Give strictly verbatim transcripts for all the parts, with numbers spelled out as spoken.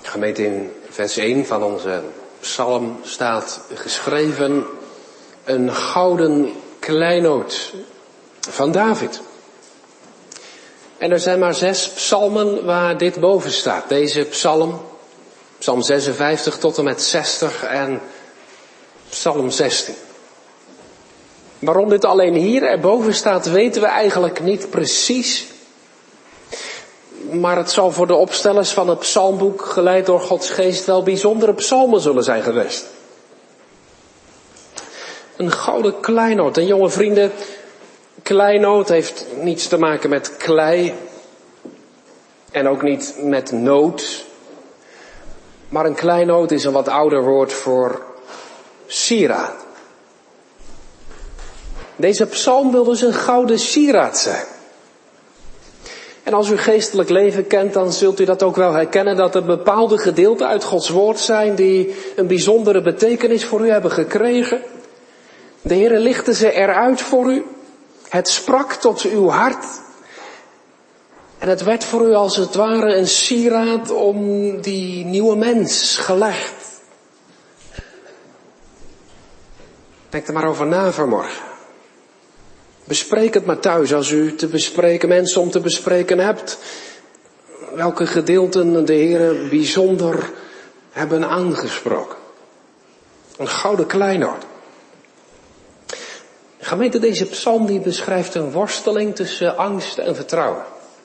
Gemeente, in vers één van onze psalm staat geschreven een gouden kleinood van David. En er zijn maar zes psalmen waar dit boven staat. Deze psalm, psalm zesenvijftig tot en met zestig en psalm zestien. Waarom dit alleen hier erboven staat, weten we eigenlijk niet precies. Maar het zal voor de opstellers van het psalmboek, geleid door Gods geest, wel bijzondere psalmen zullen zijn geweest. Een gouden kleinood. En jonge vrienden, kleinood heeft niets te maken met klei. En ook niet met nood. Maar een kleinood is een wat ouder woord voor sieraad. Deze psalm wil dus een gouden sieraad zijn. En als u geestelijk leven kent, dan zult u dat ook wel herkennen, dat er bepaalde gedeelten uit Gods woord zijn die een bijzondere betekenis voor u hebben gekregen. De Heere lichtte ze eruit voor u. Het sprak tot uw hart. En het werd voor u als het ware een sieraad om die nieuwe mens gelegd. Denk er maar over na vanmorgen. Bespreek het maar thuis als u te bespreken, mensen om te bespreken hebt. Welke gedeelten de Heere bijzonder hebben aangesproken. Een gouden kleinood. Gemeente, deze psalm die beschrijft een worsteling tussen angst en vertrouwen.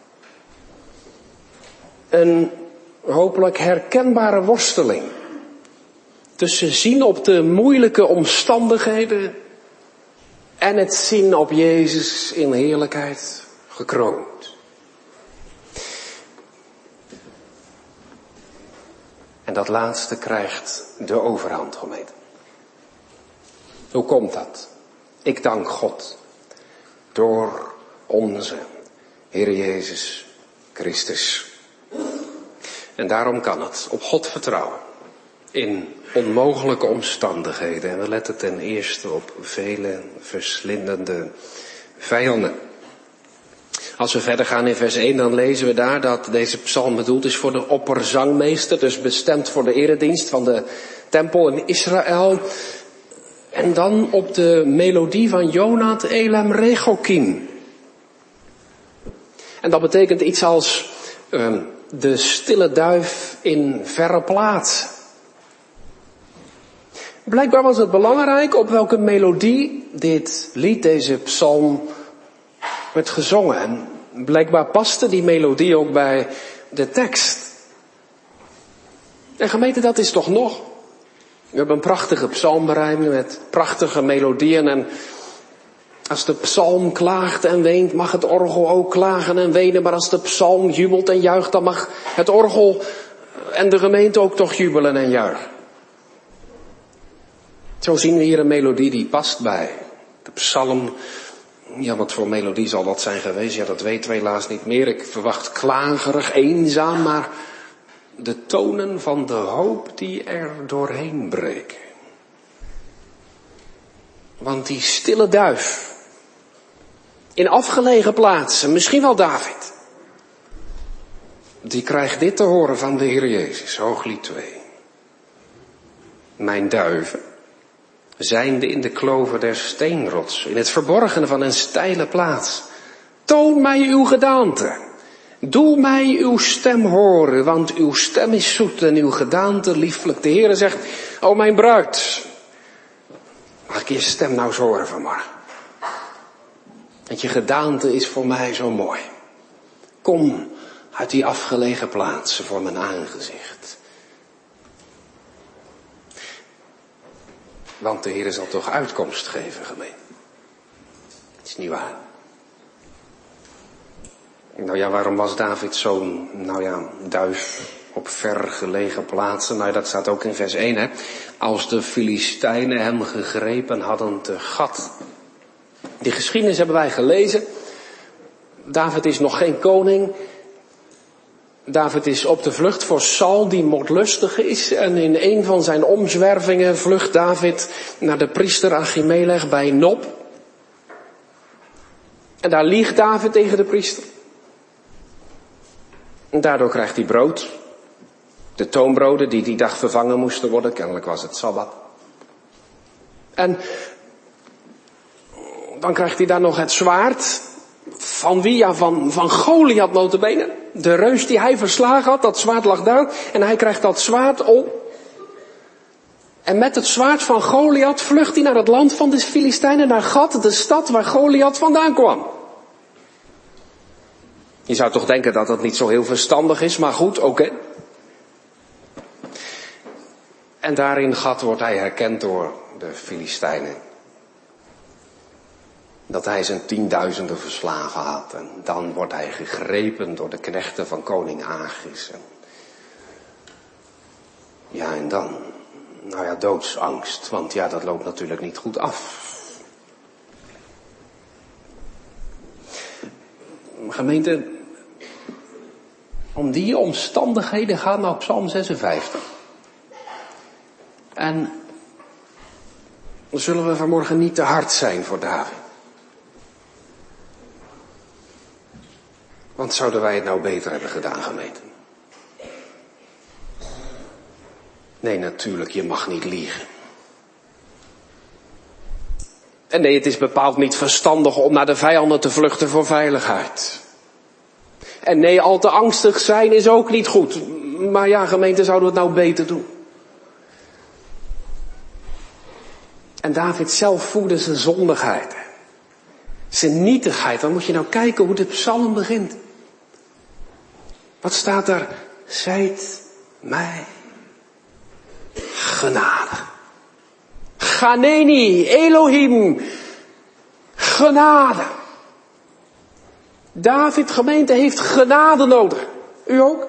Een hopelijk herkenbare worsteling. Tussen zien op de moeilijke omstandigheden en het zien op Jezus in heerlijkheid gekroond. En dat laatste krijgt de overhand, gemeente. Hoe komt dat? Ik dank God door onze Heer Jezus Christus. En daarom kan het op God vertrouwen in onmogelijke omstandigheden. En we letten ten eerste op vele verslindende vijanden. Als we verder gaan in vers één, dan lezen we daar dat deze psalm bedoeld is voor de opperzangmeester. Dus bestemd voor de eredienst van de tempel in Israël. En dan op de melodie van Jonat Elam Regokim. En dat betekent iets als uh, de stille duif in verre plaats. Blijkbaar was het belangrijk op welke melodie dit lied, deze psalm, werd gezongen. En blijkbaar paste die melodie ook bij de tekst. En gemeente, dat is toch nog. We hebben een prachtige psalmberijming met prachtige melodieën. En als de psalm klaagt en weent, mag het orgel ook klagen en wenen. Maar als de psalm jubelt en juicht, dan mag het orgel en de gemeente ook toch jubelen en juichen. Zo zien we hier een melodie die past bij de psalm. Ja, wat voor melodie zal dat zijn geweest? Ja, dat weten we helaas niet meer. Ik verwacht klagerig, eenzaam, maar de tonen van de hoop die er doorheen breken. Want die stille duif, in afgelegen plaatsen, misschien wel David, die krijgt dit te horen van de Heer Jezus, Hooglied twee. Mijn duiven, zijnde in de kloven der steenrots, in het verborgene van een steile plaats, toon mij uw gedaante. Doe mij uw stem horen, want uw stem is zoet en uw gedaante lieflijk. De Heere zegt, o mijn bruid, mag ik je stem nou eens horen vanmorgen? Want je gedaante is voor mij zo mooi. Kom uit die afgelegen plaatsen voor mijn aangezicht. Want de Heere zal toch uitkomst geven, gemeente. Het is niet waar. Nou ja, waarom was David zo'n, nou ja, duif op ver gelegen plaatsen? Nou ja, dat staat ook in vers één, hè. Als de Filistijnen hem gegrepen hadden te gat. Die geschiedenis hebben wij gelezen. David is nog geen koning. David is op de vlucht voor Saul, die moordlustig is. En in een van zijn omzwervingen vlucht David naar de priester Achimelech bij Nob. En daar liegt David tegen de priester. En daardoor krijgt hij brood. De toonbroden die die dag vervangen moesten worden, kennelijk was het Sabbat. En dan krijgt hij daar nog het zwaard. Van wie? Ja, van, van Goliath nota bene. De reus die hij verslagen had, dat zwaard lag daar. En hij krijgt dat zwaard op. En met het zwaard van Goliath vlucht hij naar het land van de Filistijnen, naar Gat, de stad waar Goliath vandaan kwam. Je zou toch denken dat dat niet zo heel verstandig is, maar goed, oké. Okay. En daar in Gat wordt hij herkend door de Filistijnen. Dat hij zijn tienduizenden verslagen had. En dan wordt hij gegrepen door de knechten van koning Agis. En ja, en dan, nou ja, doodsangst. Want ja, dat loopt natuurlijk niet goed af. Gemeente, om die omstandigheden gaat nou Psalm zesenvijftig. En dan zullen we vanmorgen niet te hard zijn voor David. Want zouden wij het nou beter hebben gedaan, gemeente? Nee, natuurlijk, je mag niet liegen. En nee, het is bepaald niet verstandig om naar de vijanden te vluchten voor veiligheid. En nee, al te angstig zijn is ook niet goed. Maar ja, gemeente, zouden we het nou beter doen? En David zelf voelde zijn zondigheid. Zijn nietigheid. Dan moet je nou kijken hoe de psalm begint. Wat staat er? Zijt mij genadig. Ganeni, Elohim, genade. David, gemeente, heeft genade nodig. U ook?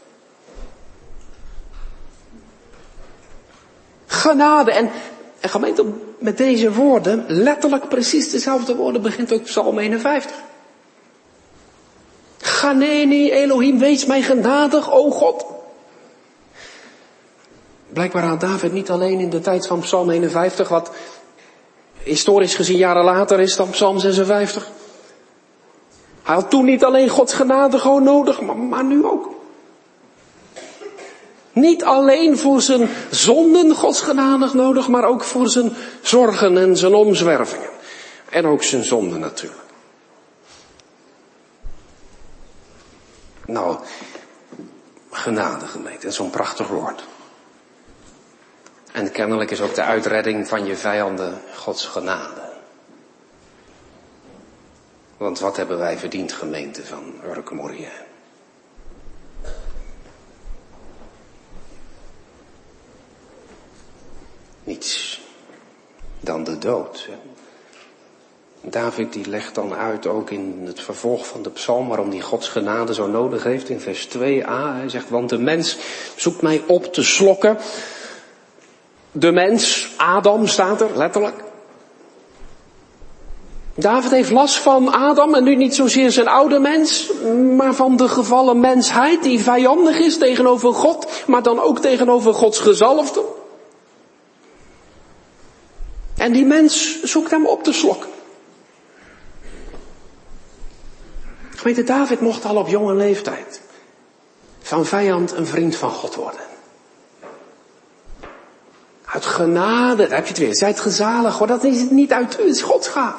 Genade. En, en gemeente, met deze woorden, letterlijk precies dezelfde woorden, begint ook Psalm eenenvijftig. Ganeni, Elohim, wees mij genadig, o God. Blijkbaar had David niet alleen in de tijd van Psalm eenenvijftig, wat historisch gezien jaren later is dan Psalm zesenvijftig. Hij had toen niet alleen Gods genade gewoon nodig, maar, maar nu ook. Niet alleen voor zijn zonden Gods genade nodig, maar ook voor zijn zorgen en zijn omzwervingen. En ook zijn zonden natuurlijk. Nou, genade, gemeente, dat is zo'n prachtig woord. En kennelijk is ook de uitredding van je vijanden Gods genade. Want wat hebben wij verdiend, gemeente van Urk Morje? Niets dan de dood. David die legt dan uit ook in het vervolg van de psalm waarom hij Gods genade zo nodig heeft in vers twee a. Hij zegt, want de mens zoekt mij op te slokken. De mens, Adam staat er letterlijk. David heeft last van Adam en nu niet zozeer zijn oude mens, maar van de gevallen mensheid die vijandig is tegenover God, maar dan ook tegenover Gods gezalfde. En die mens zoekt hem op te slokken. Gemeente, David mocht al op jonge leeftijd van vijand een vriend van God worden. Uit genade, daar heb je het weer, zijt gezalig hoor, dat is niet uit u, het is Gods gaaf.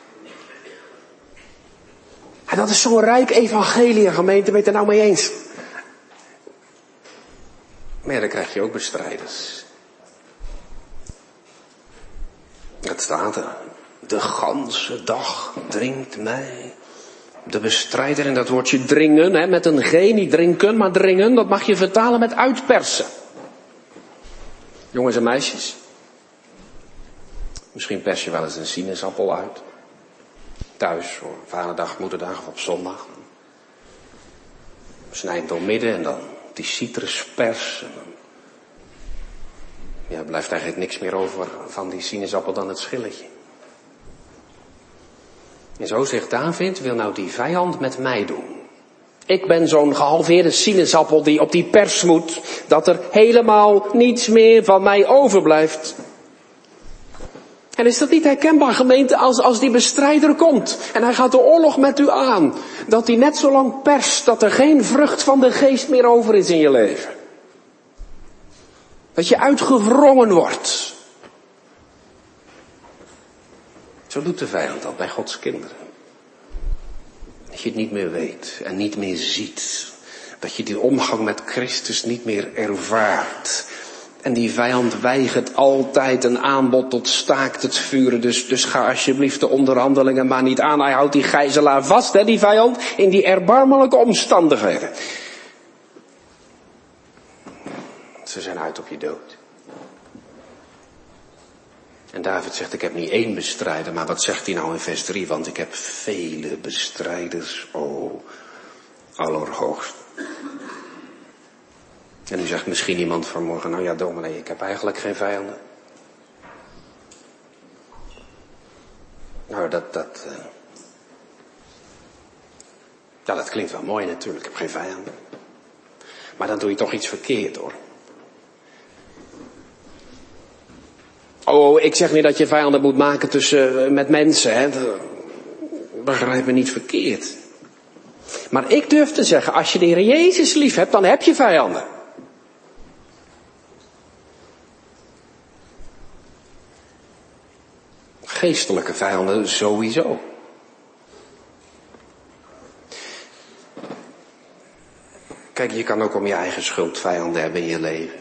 En dat is zo'n rijk evangelie, gemeente, ben je het er nou mee eens? Maar ja, dan krijg je ook bestrijders. Het staat er, de ganse dag dringt mij de bestrijder. En dat woordje dringen, hè, met een G, niet drinken, maar dringen, dat mag je vertalen met uitpersen. Jongens en meisjes, misschien pers je wel eens een sinaasappel uit. Thuis, voor vaderdag, moederdag of op zondag. Snijd hem door midden en dan die citruspers. En dan ja, blijft eigenlijk niks meer over van die sinaasappel dan het schilletje. En zo zegt David, wil nou die vijand met mij doen. Ik ben zo'n gehalveerde sinaasappel die op die pers moet, dat er helemaal niets meer van mij overblijft. En is dat niet herkenbaar, gemeente, als, als die bestrijder komt en hij gaat de oorlog met u aan, dat hij net zo lang perst dat er geen vrucht van de geest meer over is in je leven. Dat je uitgewrongen wordt. Zo doet de vijand dat bij Gods kinderen. Dat je het niet meer weet en niet meer ziet. Dat je die omgang met Christus niet meer ervaart. En die vijand weigert altijd een aanbod tot staakt het vuren. Dus, dus ga alsjeblieft de onderhandelingen maar niet aan. Hij houdt die gijzelaar vast, hè, die vijand, in die erbarmelijke omstandigheden. Ze zijn uit op je dood. En David zegt, ik heb niet één bestrijder, maar wat zegt hij nou in vers drie? Want ik heb vele bestrijders, o Allerhoogst. En nu zegt misschien iemand vanmorgen, nou ja dominee, ik heb eigenlijk geen vijanden. Nou, dat, dat, uh... ja, dat klinkt wel mooi natuurlijk, ik heb geen vijanden. Maar dan doe je toch iets verkeerd hoor. Oh, ik zeg niet dat je vijanden moet maken tussen, uh, met mensen, hè. Begrijp me niet verkeerd. Maar ik durf te zeggen, als je de Heer Jezus lief hebt, dan heb je vijanden. Geestelijke vijanden sowieso. Kijk, je kan ook om je eigen schuld vijanden hebben in je leven.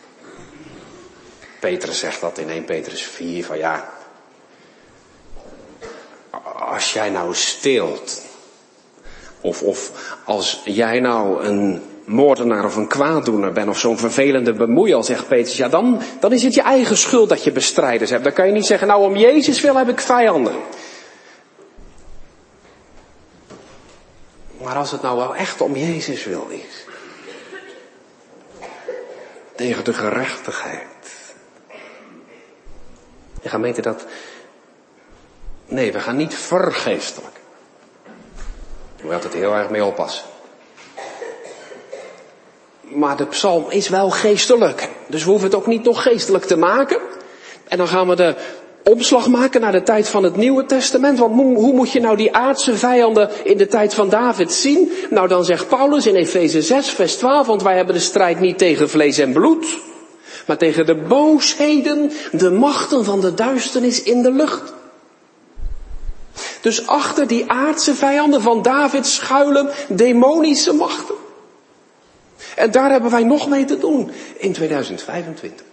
Petrus zegt dat in Eerste Petrus vier, van ja, als jij nou steelt, of, of als jij nou een moordenaar of een kwaaddoener bent, of zo'n vervelende bemoeial, zegt Petrus, ja dan, dan is het je eigen schuld dat je bestrijders hebt. Dan kan je niet zeggen, nou om Jezus wil heb ik vijanden. Maar als het nou wel echt om Jezus wil is, tegen de gerechtigheid. En gemeente dat, nee, we gaan niet vergeestelijk. We moeten altijd heel erg mee oppassen. Maar de psalm is wel geestelijk. Dus we hoeven het ook niet nog geestelijk te maken. En dan gaan we de omslag maken naar de tijd van het Nieuwe Testament. Want hoe, hoe moet je nou die aardse vijanden in de tijd van David zien? Nou dan zegt Paulus in Efeze zes vers twaalf. Want wij hebben de strijd niet tegen vlees en bloed. Maar tegen de boosheden, de machten van de duisternis in de lucht. Dus achter die aardse vijanden van David schuilen demonische machten. En daar hebben wij nog mee te doen in tweeduizend vijfentwintig.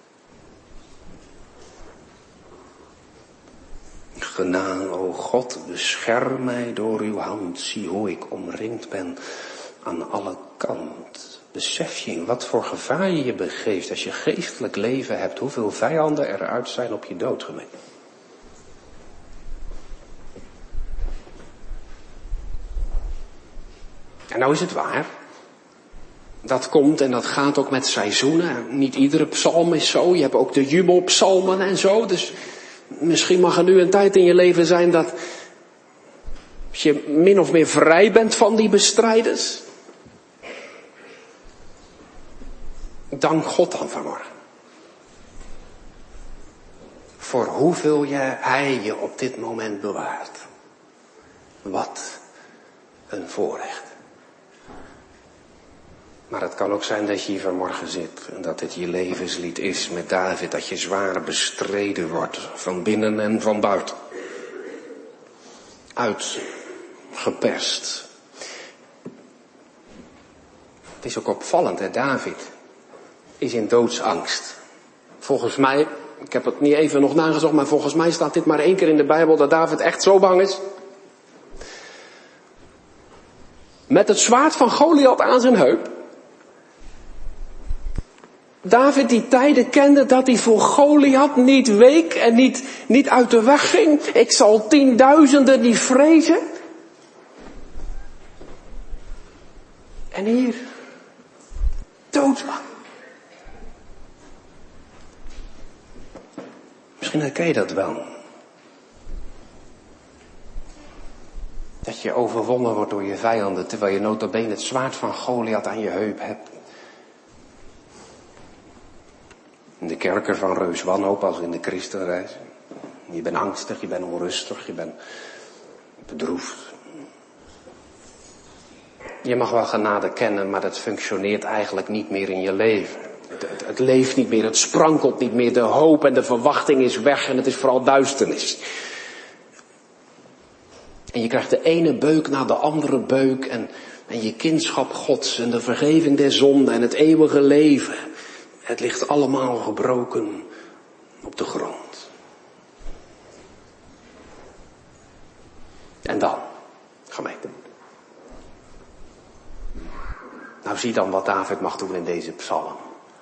Genade, o God, bescherm mij door uw hand. Zie hoe ik omringd ben aan alle kanten. Besef je in wat voor gevaar je je begeeft als je geestelijk leven hebt, hoeveel vijanden eruit zijn op je dood gemeten. En nou is het waar. Dat komt en dat gaat ook met seizoenen. Niet iedere psalm is zo. Je hebt ook de jubelpsalmen en zo. Dus misschien mag er nu een tijd in je leven zijn dat je min of meer vrij bent van die bestrijders. Dank God dan vanmorgen. Voor hoeveel je, Hij je op dit moment bewaart. Wat een voorrecht. Maar het kan ook zijn dat je hier vanmorgen zit en dat dit je levenslied is met David, dat je zwaar bestreden wordt van binnen en van buiten. Uitgeperst. Het is ook opvallend, hè, David is in doodsangst. Volgens mij, ik heb het niet even nog nagezocht, maar volgens mij staat dit maar één keer in de Bijbel dat David echt zo bang is. Met het zwaard van Goliath aan zijn heup. David die tijden kende dat hij voor Goliath niet week en niet, niet uit de weg ging. Ik zal tienduizenden die vrezen. En hier, doodsbang. Misschien herken je dat wel. Dat je overwonnen wordt door je vijanden, terwijl je nota bene het zwaard van Goliath aan je heup hebt. In de kerker van reus wanhoop als in de christenreis. Je bent angstig, je bent onrustig, je bent bedroefd. Je mag wel genade kennen, maar dat functioneert eigenlijk niet meer in je leven. Het, het, Het leeft niet meer, het sprankelt niet meer. De hoop en de verwachting is weg en het is vooral duisternis. En je krijgt de ene beuk na de andere beuk en, en je kindschap Gods en de vergeving der zonde en het eeuwige leven. Het ligt allemaal gebroken op de grond. En dan, gemeente. Nou zie dan wat David mag doen in deze psalm.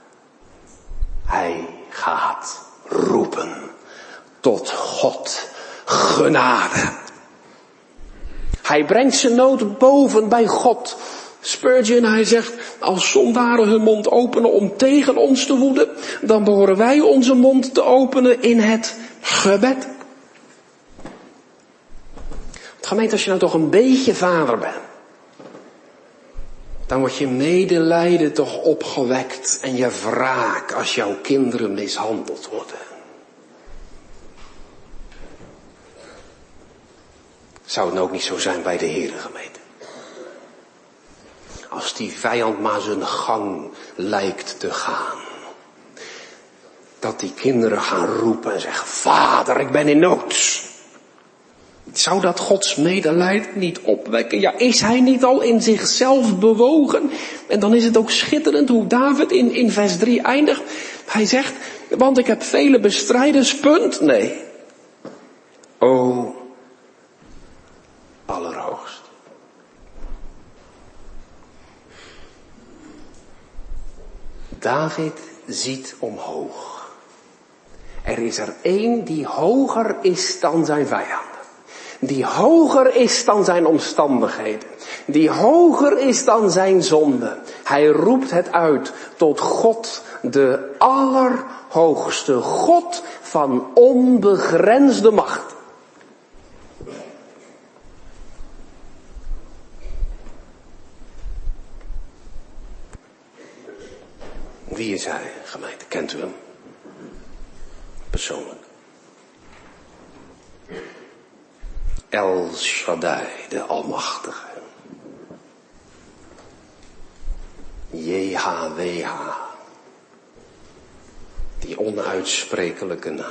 Hij gaat roepen tot God genade. Hij brengt zijn nood boven bij God. Spurgeon, hij zegt, als zondaren hun mond openen om tegen ons te woeden, dan behoren wij onze mond te openen in het gebed. Gemeente, als je nou toch een beetje vader bent, dan wordt je medelijden toch opgewekt en je wraak als jouw kinderen mishandeld worden. Zou het nou ook niet zo zijn bij de Heere, gemeente? Als die vijand maar zijn gang lijkt te gaan. Dat die kinderen gaan roepen en zeggen, Vader, ik ben in nood. Zou dat Gods medelijden niet opwekken? Ja, is hij niet al in zichzelf bewogen? En dan is het ook schitterend hoe David in, in vers drie eindigt. Hij zegt, want ik heb vele bestrijders, punt. Nee. O, Allerhoogst. David ziet omhoog. Er is er één die hoger is dan zijn vijanden. Die hoger is dan zijn omstandigheden. Die hoger is dan zijn zonde. Hij roept het uit tot God, de Allerhoogste. God van onbegrensde macht. Wie is hij, gemeente? Kent u hem? Persoonlijk. El Shaddai, de Almachtige. J H W H. Die onuitsprekelijke naam.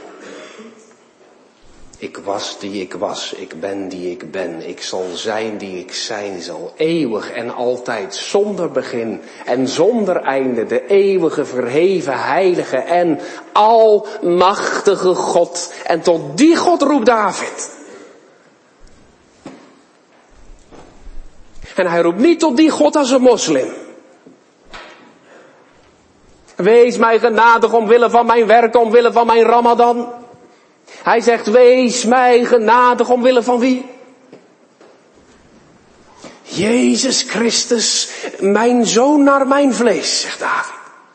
Ik was die ik was, ik ben die ik ben, ik zal zijn die ik zijn zal, eeuwig en altijd, zonder begin en zonder einde, de eeuwige, verheven, heilige en almachtige God. En tot die God roept David. En hij roept niet tot die God als een moslim. Wees mij genadig omwille van mijn werk, omwille van mijn Ramadan. Hij zegt, wees mij genadig omwille van wie? Jezus Christus, mijn zoon naar mijn vlees, zegt David.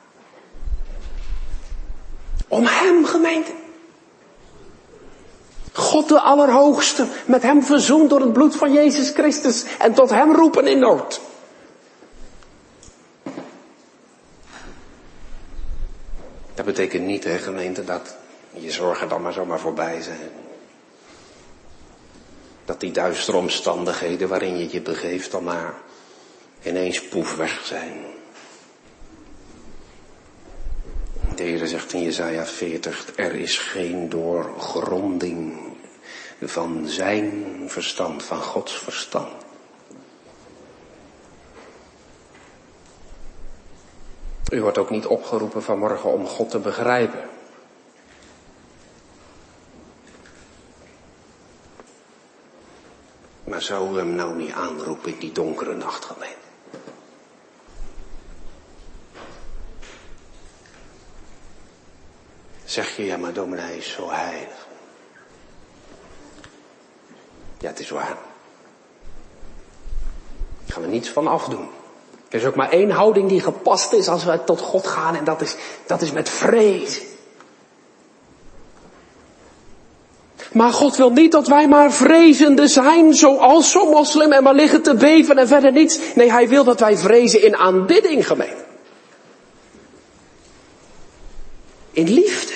Om hem, gemeente. God de Allerhoogste, met hem verzoend door het bloed van Jezus Christus en tot hem roepen in nood. Dat betekent niet, hè, gemeente, dat je zorgen dan maar zomaar voorbij zijn. Dat die duistere omstandigheden waarin je je begeeft dan maar ineens poef weg zijn. De Heer zegt in Jesaja veertig, er is geen doorgronding van zijn verstand, van Gods verstand. U wordt ook niet opgeroepen vanmorgen om God te begrijpen. Maar zou u hem nou niet aanroepen in die donkere nacht, gemeente? Zeg je, ja maar dominee, hij is zo heilig. Ja, het is waar. Daar gaan we niets van afdoen. Er is ook maar één houding die gepast is als we tot God gaan en dat is, dat is met vrees. Maar God wil niet dat wij maar vrezende zijn, zoals zo'n moslim en maar liggen te beven en verder niets. Nee, hij wil dat wij vrezen in aanbidding, gemeente. In liefde.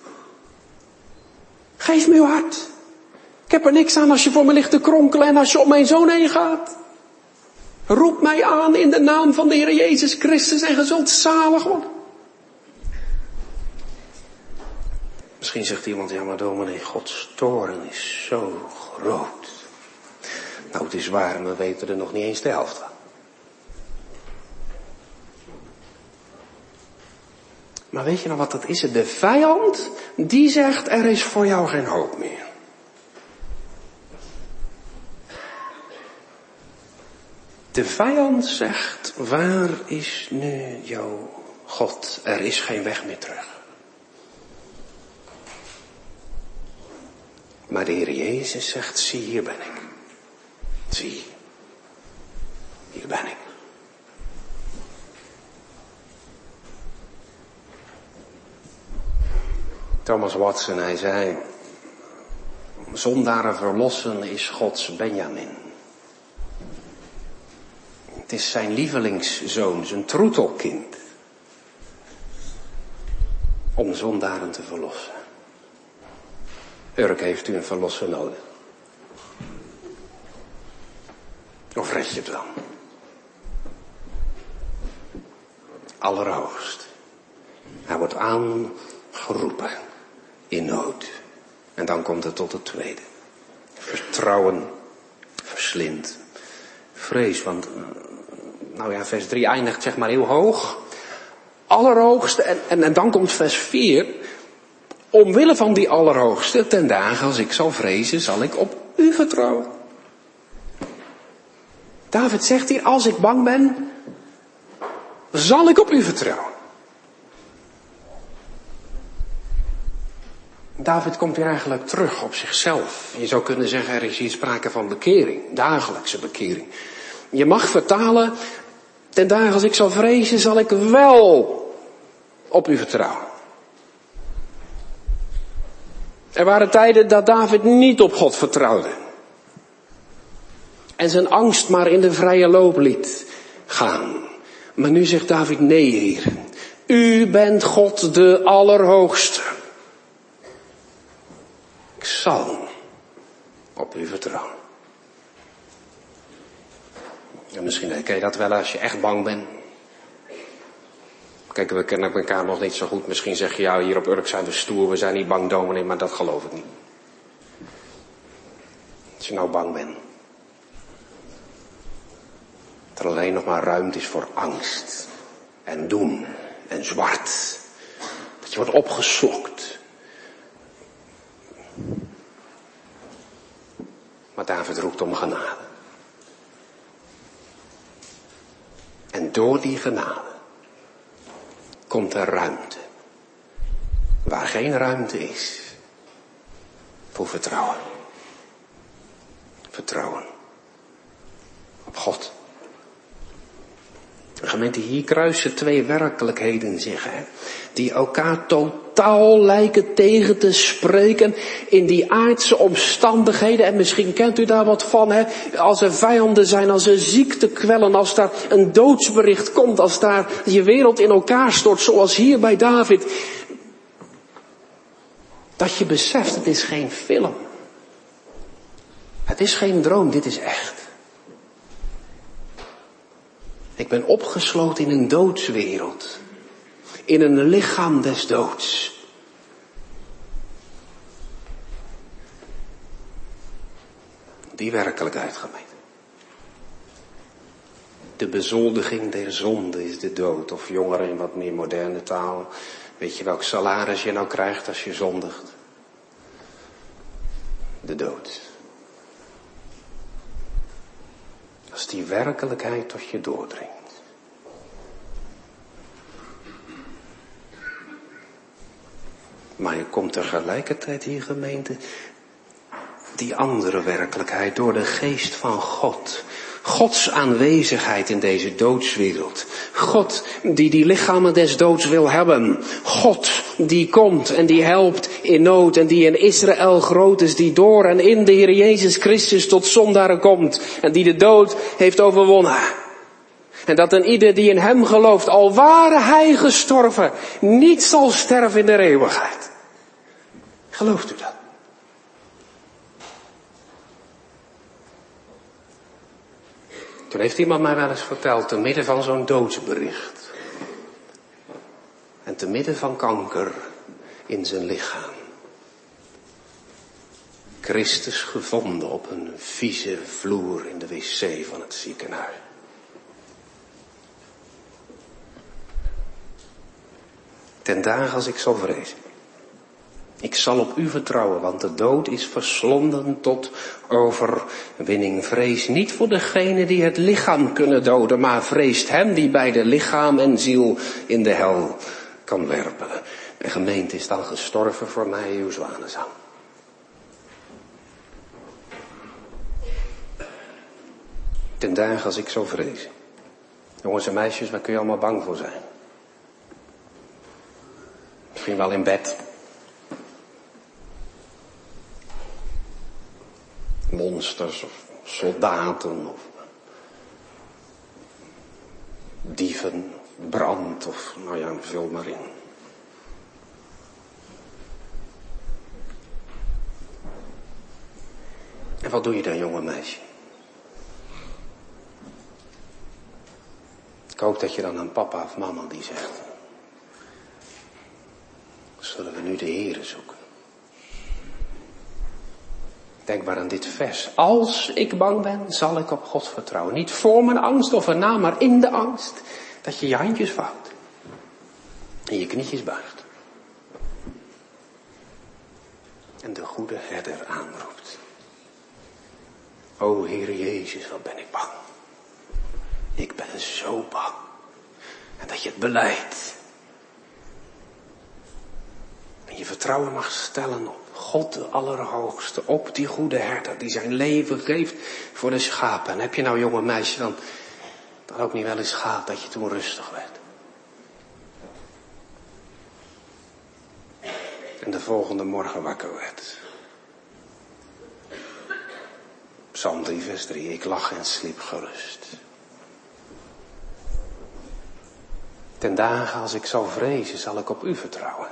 Geef me uw hart. Ik heb er niks aan als je voor me ligt te kronkelen en als je om mijn zoon heen gaat. Roep mij aan in de naam van de Heer Jezus Christus en ge zult zalig worden. Misschien zegt iemand, ja maar dominee, Gods toorn is zo groot. Nou, het is waar, we weten er nog niet eens de helft van. Maar weet je nou wat dat is? De vijand, die zegt, er is voor jou geen hoop meer. De vijand zegt, waar is nu jouw God? Er is geen weg meer terug. Maar de Heer Jezus zegt, zie, hier ben ik. Zie, hier ben ik. Thomas Watson, hij zei, zondaren verlossen is Gods Benjamin. Het is zijn lievelingszoon, zijn troetelkind. Om zondaren te verlossen. Urk, heeft u een verlosser nodig? Of red je het wel? Allerhoogst. Hij wordt aangeroepen in nood. En dan komt het tot het tweede. Vertrouwen verslindt vrees. Want, nou ja, vers drie eindigt zeg maar heel hoog. Allerhoogste. En, en, en dan komt vers vier. Omwille van die Allerhoogste, ten dagen als ik zal vrezen, zal ik op u vertrouwen. David zegt hier, als ik bang ben, zal ik op u vertrouwen. David komt hier eigenlijk terug op zichzelf. Je zou kunnen zeggen, er is hier sprake van bekering, dagelijkse bekering. Je mag vertalen, ten dagen als ik zal vrezen, zal ik wel op u vertrouwen. Er waren tijden dat David niet op God vertrouwde. En zijn angst maar in de vrije loop liet gaan. Maar nu zegt David, nee Heer, u bent God de Allerhoogste. Ik zal op u vertrouwen. En misschien herken je dat wel als je echt bang bent. Kijk, we kennen elkaar nog niet zo goed. Misschien zeg je, ja, hier op Urk zijn we stoer, we zijn niet bang, dominee, maar dat geloof ik niet. Als je nou bang bent. Dat er alleen nog maar ruimte is voor angst. En doen. En zwart. Dat je wordt opgeslokt. Maar David roept om genade. En door die genade komt er ruimte. Waar geen ruimte is. Voor vertrouwen. Vertrouwen. Op God. Gemeente, hier kruisen twee werkelijkheden zich, hè, die elkaar totaal lijken tegen te spreken in die aardse omstandigheden. En misschien kent u daar wat van, hè, als er vijanden zijn, als er ziekte kwellen, als daar een doodsbericht komt, als daar je wereld in elkaar stort, zoals hier bij David. Dat je beseft, het is geen film. Het is geen droom, dit is echt. Ik ben opgesloten in een doodswereld. In een lichaam des doods. Die werkelijkheid, gemeente. De bezoldiging der zonde is de dood. Of jongeren in wat meer moderne taal. Weet je welk salaris je nou krijgt als je zondigt? De dood. Als die werkelijkheid tot je doordringt. Maar je komt tegelijkertijd hier, gemeente, die andere werkelijkheid door de geest van God. Gods aanwezigheid in deze doodswereld. God die die lichamen des doods wil hebben. God die komt en die helpt in nood en die in Israël groot is. Die door en in de Heer Jezus Christus tot zondaren komt. En die de dood heeft overwonnen. En dat een ieder die in hem gelooft, al ware hij gestorven, niet zal sterven in de eeuwigheid. Gelooft u dat? Toen heeft iemand mij wel eens verteld, te midden van zo'n doodsbericht. En te midden van kanker in zijn lichaam. Christus gevonden op een vieze vloer in de wc van het ziekenhuis. Ten dagen als ik zal vrezen. Ik zal op u vertrouwen, want de dood is verslonden tot overwinning. Vrees niet voor degene die het lichaam kunnen doden, maar vreest hem die bij de lichaam en ziel in de hel kan werpen. En gemeente is dan gestorven voor mij, uw zwanenzang. Ten dagen als ik zo vrees. Jongens en meisjes, waar kun je allemaal bang voor zijn? Misschien wel in bed. Monsters of soldaten of dieven, brand of nou ja, vul maar in. En wat doe je dan, jonge meisje? Ik hoop dat je dan aan papa of mama die zegt: zullen we nu de Heere zoeken? Denk maar aan dit vers. Als ik bang ben, zal ik op God vertrouwen. Niet voor mijn angst of erna, maar in de angst. Dat je je handjes vouwt. En je knietjes buigt. En de goede herder aanroept. O Heere Jezus, wat ben ik bang. Ik ben zo bang. En dat je het belijdt. En je vertrouwen mag stellen op God de Allerhoogste. Op die goede herder die zijn leven geeft voor de schapen. En heb je nou, jonge meisje, dan, dan ook niet wel eens gehad dat je toen rustig werd. En de volgende morgen wakker werd. Psalm drie vers drie. Ik lag en sliep gerust. Ten dagen als ik zal vrezen, zal ik op u vertrouwen.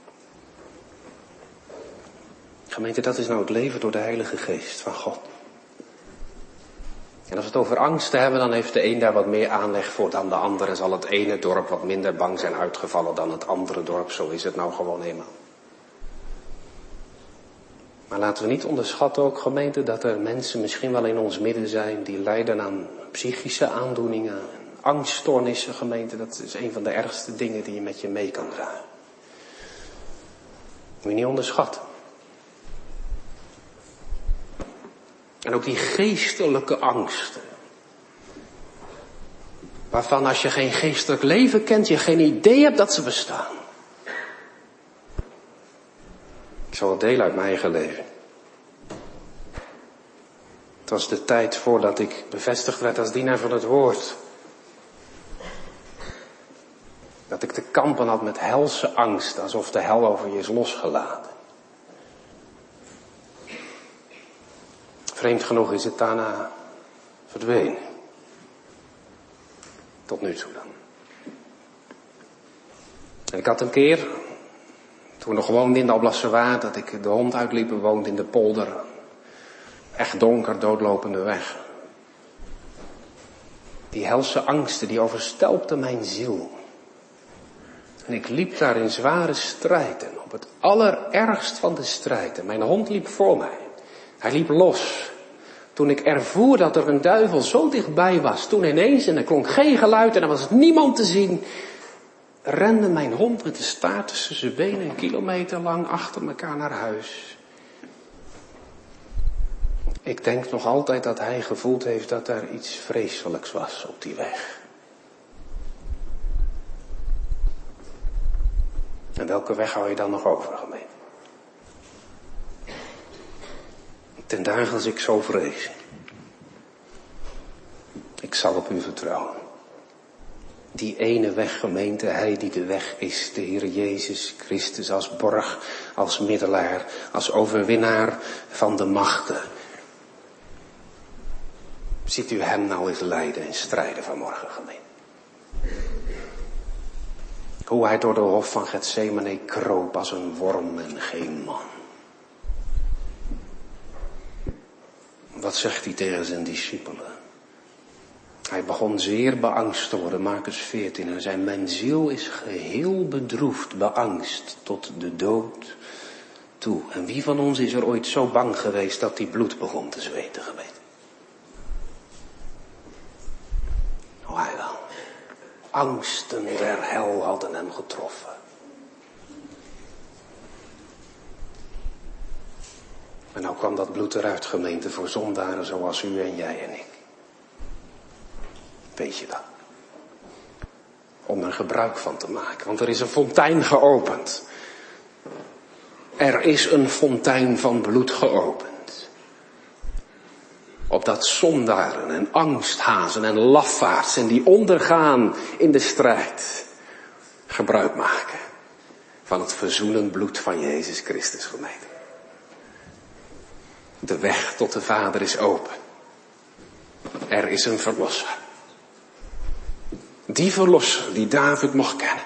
Gemeente, dat is nou het leven door de Heilige Geest van God. En als we het over angsten hebben, dan heeft de een daar wat meer aanleg voor dan de ander. En zal het ene dorp wat minder bang zijn uitgevallen dan het andere dorp. Zo is het nou gewoon eenmaal. Maar laten we niet onderschatten ook, gemeente, dat er mensen misschien wel in ons midden zijn die lijden aan psychische aandoeningen, angststoornissen, gemeente. Dat is een van de ergste dingen die je met je mee kan dragen. Moet je niet onderschatten. En ook die geestelijke angsten. Waarvan als je geen geestelijk leven kent, je geen idee hebt dat ze bestaan. Ik zal het delen uit mijn eigen leven. Het was de tijd voordat ik bevestigd werd als dienaar van het woord. Dat ik te kampen had met helse angst, alsof de hel over je is losgelaten. Vreemd genoeg is het daarna verdwenen. Tot nu toe dan. En ik had een keer, toen we nog woonden in de Alblasserwaard, dat ik de hond uitliep, we woonden in de polder. Echt donker, doodlopende weg. Die helse angsten, die overstelpten mijn ziel. En ik liep daar in zware strijd en op het allerergst van de strijd. En mijn hond liep voor mij. Hij liep los. Toen ik ervoer dat er een duivel zo dichtbij was, toen ineens, en er klonk geen geluid en er was niemand te zien, rende mijn hond met de staart tussen zijn benen een kilometer lang achter elkaar naar huis. Ik denk nog altijd dat hij gevoeld heeft dat er iets vreselijks was op die weg. En welke weg hou je dan nog over, gemeente? Ten dagen als ik zo vrees. Ik zal op u vertrouwen. Die ene weg, gemeente, hij die de weg is, de Heer Jezus Christus, als borg, als middelaar, als overwinnaar van de machten. Ziet u hem nou eens lijden en strijden vanmorgen, gemeente. Hoe hij door de hof van Getsemane kroop als een worm en geen man. Wat zegt hij tegen zijn discipelen? Hij begon zeer beangst te worden, Markus veertien. En zei, mijn ziel is geheel bedroefd, beangst tot de dood toe. En wie van ons is er ooit zo bang geweest dat hij bloed begon te zweten, gemeente? Oh, hij wel. Angsten der hel hadden hem getroffen. En nou kwam dat bloed eruit, gemeente, voor zondaren zoals u en jij en ik. Weet je dat? Om er gebruik van te maken, want er is een fontein geopend. Er is een fontein van bloed geopend. Opdat zondaren en angsthazen en lafaards en die ondergaan in de strijd gebruik maken van het verzoenend bloed van Jezus Christus, gemeente. De weg tot de Vader is open. Er is een verlosser. Die verlosser die David mocht kennen.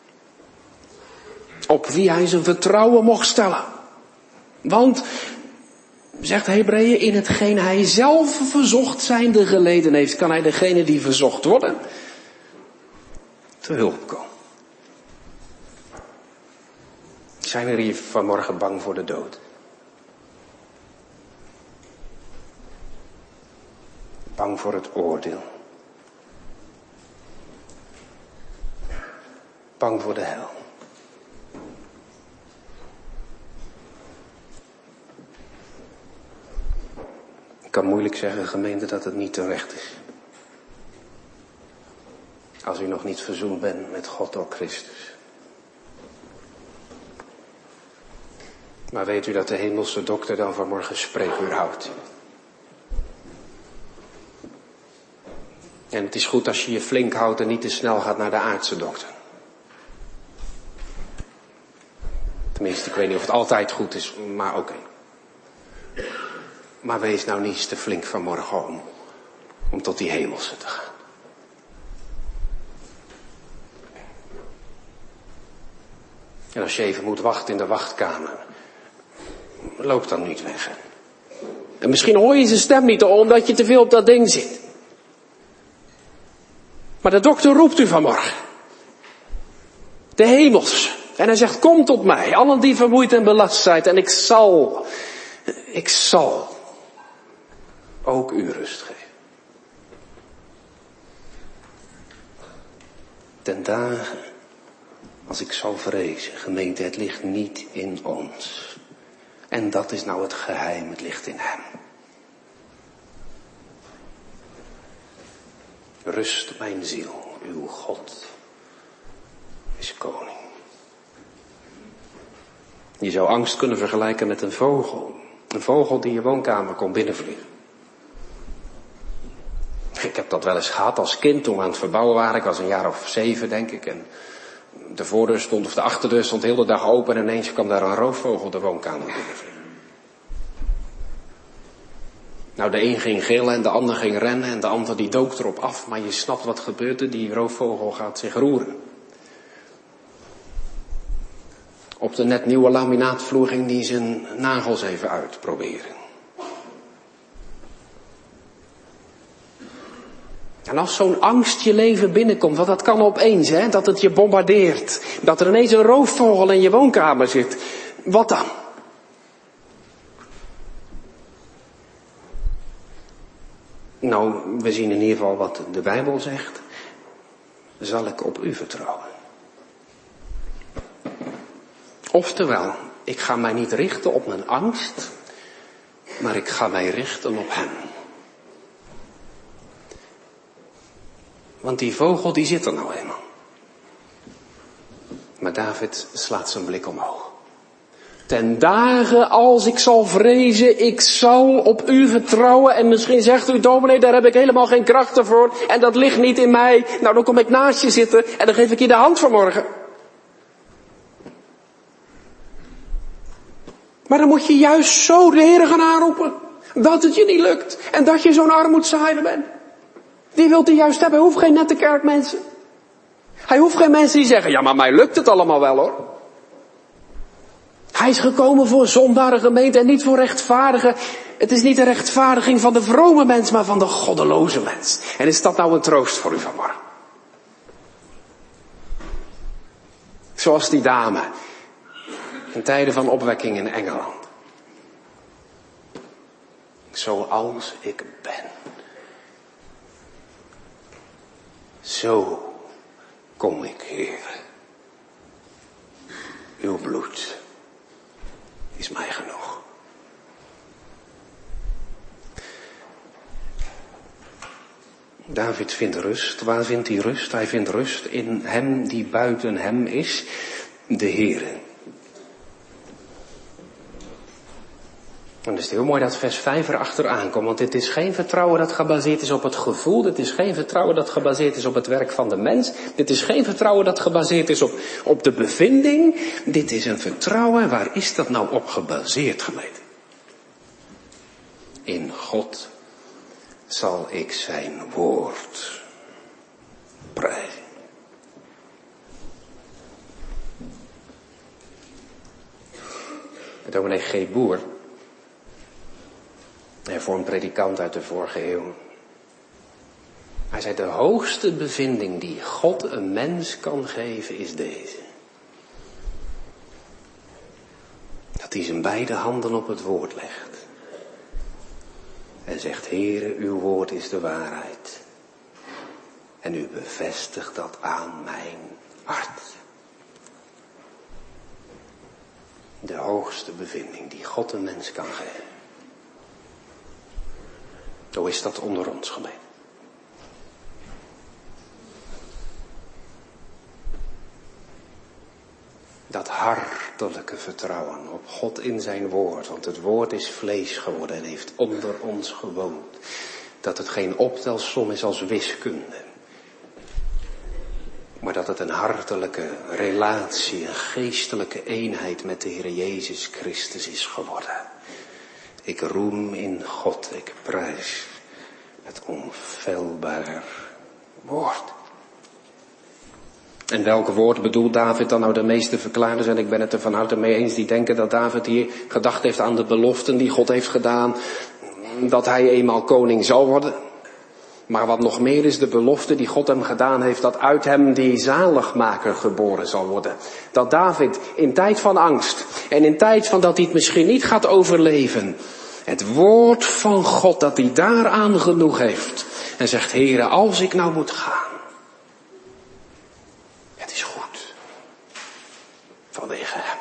Op wie hij zijn vertrouwen mocht stellen. Want, zegt Hebreeën, in hetgeen hij zelf verzocht zijnde geleden heeft, kan hij degene die verzocht worden te hulp komen. Zijn er hier vanmorgen bang voor de dood? Bang voor het oordeel? Bang voor de hel? Ik kan moeilijk zeggen, gemeente, dat het niet terecht is. Als u nog niet verzoend bent met God door Christus. Maar weet u dat de hemelse dokter dan vanmorgen spreekuur houdt? En het is goed als je je flink houdt en niet te snel gaat naar de aardse dokter. Tenminste, ik weet niet of het altijd goed is, maar oké. Okay. Maar wees nou niet te flink vanmorgen om, om tot die hemelse te gaan. En als je even moet wachten in de wachtkamer, loop dan niet weg. Hè? En misschien hoor je zijn stem niet, omdat je te veel op dat ding zit. Maar de dokter roept u vanmorgen. De hemels. En hij zegt, kom tot mij, allen die vermoeid en belast zijn. En ik zal, ik zal ook u rust geven. Ten dagen, als ik zal vrezen, gemeente, het ligt niet in ons. En dat is nou het geheim, het ligt in hem. Rust mijn ziel, uw God is koning. Je zou angst kunnen vergelijken met een vogel. Een vogel die je woonkamer kon binnenvliegen. Ik heb dat wel eens gehad als kind toen we aan het verbouwen waren. Ik was een jaar of zeven, denk ik. En de voordeur stond, of de achterdeur stond de hele dag open. En ineens kwam daar een roofvogel de woonkamer binnenvliegen. Nou, de een ging gillen en de ander ging rennen en de ander die dook erop af. Maar je snapt wat gebeurde, die roofvogel gaat zich roeren. Op de net nieuwe laminaatvloer ging die zijn nagels even uitproberen. En als zo'n angst je leven binnenkomt, want dat kan opeens, hè, dat het je bombardeert. Dat er ineens een roofvogel in je woonkamer zit. Wat dan? Nou, we zien in ieder geval wat de Bijbel zegt. Zal ik op u vertrouwen? Oftewel, ik ga mij niet richten op mijn angst, maar ik ga mij richten op hem. Want die vogel die zit er nou eenmaal. Maar David slaat zijn blik omhoog. Ten dagen als ik zal vrezen, ik zal op u vertrouwen. En misschien zegt u, dominee, daar heb ik helemaal geen krachten voor. En dat ligt niet in mij. Nou, dan kom ik naast je zitten en dan geef ik je de hand vanmorgen. Maar dan moet je juist zo de Heer gaan aanroepen. Dat het je niet lukt. En dat je zo'n armoedzaaier bent. Die wilt hij juist hebben. Hij hoeft geen nette kerkmensen. Hij hoeft geen mensen die zeggen, ja maar mij lukt het allemaal wel hoor. Hij is gekomen voor zondaren gemeente en niet voor rechtvaardigen. Het is niet de rechtvaardiging van de vrome mens, maar van de goddeloze mens. En is dat nou een troost voor u vanmorgen? Zoals die dame In tijden van opwekking in Engeland. Zoals ik ben. Zo kom ik, Heer. Uw bloed is mij genoeg. David vindt rust. Waar vindt hij rust? Hij vindt rust in hem die buiten hem is, de Heere. En het is heel mooi dat vers vijf erachteraan komt, want dit is geen vertrouwen dat gebaseerd is op het gevoel, dit is geen vertrouwen dat gebaseerd is op het werk van de mens, dit is geen vertrouwen dat gebaseerd is op, op de bevinding, dit is een vertrouwen, waar is dat nou op gebaseerd, gemeente? In God zal ik zijn woord prijzen. Dominee G. Boer, voor een predikant uit de vorige eeuw. Hij zei, de hoogste bevinding die God een mens kan geven is deze. Dat hij zijn beide handen op het woord legt. En zegt, Heere, uw woord is de waarheid. En u bevestigt dat aan mijn hart. De hoogste bevinding die God een mens kan geven. Zo is dat onder ons, gemeente. Dat hartelijke vertrouwen op God in zijn woord. Want het woord is vlees geworden en heeft onder ons gewoond. Dat het geen optelsom is als wiskunde. Maar dat het een hartelijke relatie, een geestelijke eenheid met de Heer Jezus Christus is geworden. Ik roem in God, ik prijs het onfeilbaar woord. En welk woord bedoelt David dan nou? De meeste verklaarders, en ik ben het er van harte mee eens, die denken dat David hier gedacht heeft aan de beloften die God heeft gedaan, dat hij eenmaal koning zal worden. Maar wat nog meer is de belofte die God hem gedaan heeft, dat uit hem die zaligmaker geboren zal worden. Dat David in tijd van angst en in tijd van dat hij het misschien niet gaat overleven, het woord van God, dat hij daaraan genoeg heeft. En zegt, Heere, als ik nou moet gaan, het is goed. Vanwege hem.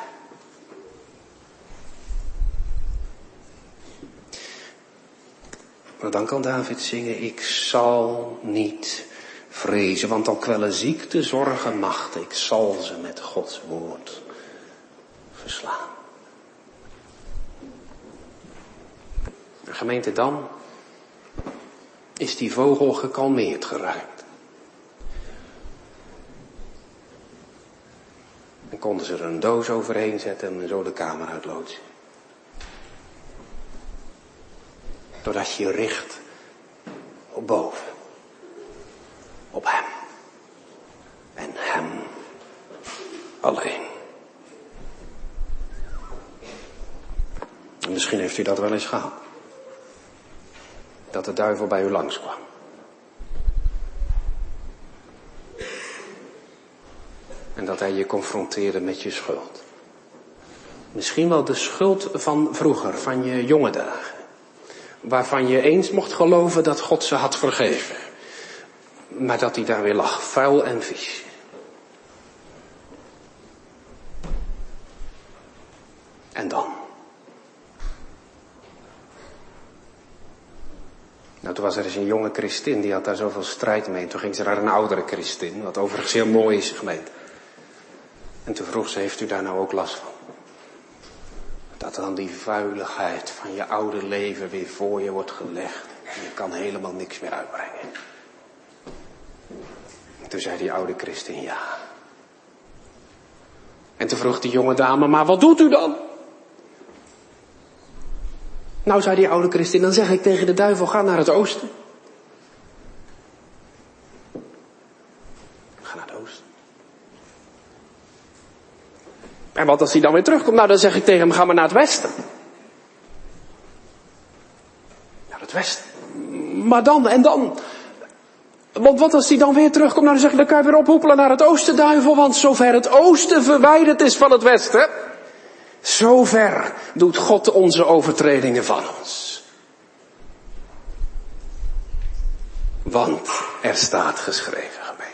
Maar dan kan David zingen, ik zal niet vrezen, want al kwellen ziekte, zorgen, macht, ik zal ze met Gods woord verslaan. De gemeente, dan is die vogel gekalmeerd geraakt. Dan konden ze er een doos overheen zetten en zo de kamer uitloodsen. Doordat je richt op boven. Op hem. En hem alleen. En misschien heeft u dat wel eens gehad. Dat de duivel bij u langskwam. En dat hij je confronteerde met je schuld. Misschien wel de schuld van vroeger, van je jonge dagen. Waarvan je eens mocht geloven dat God ze had vergeven. Maar dat hij daar weer lag, vuil en vies. En dan? Nou, toen was er eens een jonge christin, die had daar zoveel strijd mee. En toen ging ze naar een oudere christin, wat overigens heel mooi is, gemeente. En toen vroeg ze, heeft u daar nou ook last van? Dat dan die vuiligheid van je oude leven weer voor je wordt gelegd. En je kan helemaal niks meer uitbrengen. En toen zei die oude christin ja. En toen vroeg die jonge dame, maar wat doet u dan? Nou, zei die oude christin, dan zeg ik tegen de duivel, ga naar het oosten. Ga naar het oosten. En wat als hij dan weer terugkomt? Nou, dan zeg ik tegen hem, ga maar naar het westen. Naar het westen. Maar dan, en dan? Want wat als hij dan weer terugkomt? Nou, dan zeg ik, dan kan je weer ophoepelen naar het oosten, duivel. Want zover het oosten verwijderd is van het westen, Zo ver doet God onze overtredingen van ons. Want er staat geschreven, gemeente.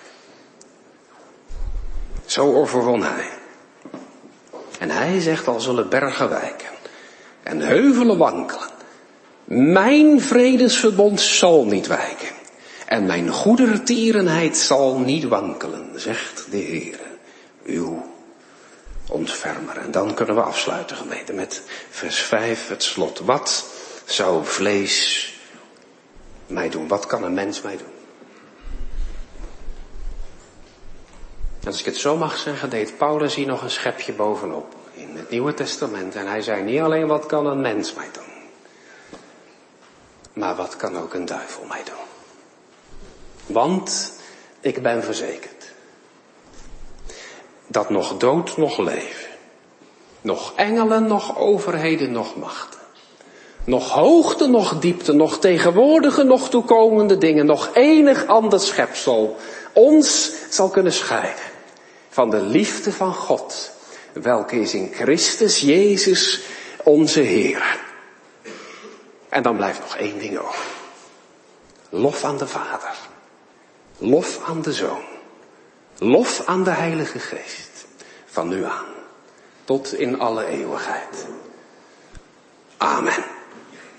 Zo overwon hij. En hij zegt, al zullen bergen wijken en heuvelen wankelen, mijn vredesverbond zal niet wijken. En mijn goedertierenheid zal niet wankelen, zegt de Heer, uw ontfermer. En dan kunnen we afsluiten, gemeente, met vers vijf, het slot. Wat zou vlees mij doen? Wat kan een mens mij doen? En als ik het zo mag zeggen, deed Paulus hier nog een schepje bovenop in het Nieuwe Testament. En hij zei niet alleen wat kan een mens mij doen, maar wat kan ook een duivel mij doen. Want ik ben verzekerd dat nog dood, nog leven, nog engelen, nog overheden, nog machten, nog hoogte, nog diepte, nog tegenwoordige, nog toekomende dingen, nog enig ander schepsel ons zal kunnen scheiden van de liefde van God, welke is in Christus Jezus onze Heer. En dan blijft nog één ding over. Lof aan de Vader. Lof aan de Zoon. Lof aan de Heilige Geest. Van nu aan tot in alle eeuwigheid. Amen.